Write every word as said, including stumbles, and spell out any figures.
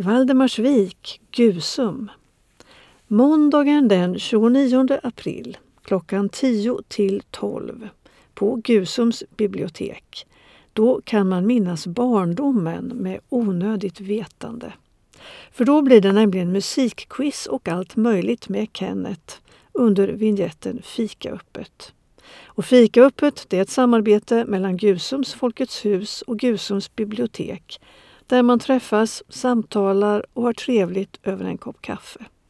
Valdemarsvik, Gusum. Måndagen den tjugonionde april klockan tio till tolv på Gusums bibliotek. Då kan man minnas barndomen med onödigt vetande. För då blir det nämligen musikquiz och allt möjligt med Kenneth under vignetten Fika öppet. Och Fika öppet, det är ett samarbete mellan Gusums Folkets hus och Gusums bibliotek där man träffas, samtalar och har trevligt över en kopp kaffe.